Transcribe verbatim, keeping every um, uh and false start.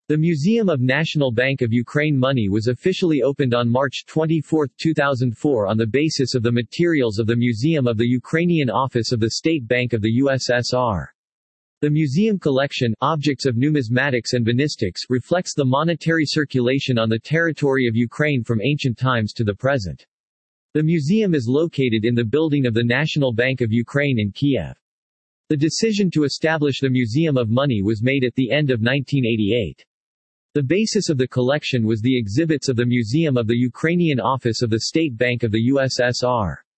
The Museum of National Bank of Ukraine money was officially opened on March twenty-fourth two thousand four on the basis of the materials of the Museum of the Ukrainian Office of the State Bank of the U S S R. The museum collection, Objects of Numismatics and Banistics, reflects the monetary circulation on the territory of Ukraine from ancient times to the present. The museum is located in the building of the National Bank of Ukraine in Kiev. The decision to establish the Museum of Money was made at the end of nineteen eighty-eight. The basis of the collection was the exhibits of the Museum of the Ukrainian Office of the State Bank of the U S S R.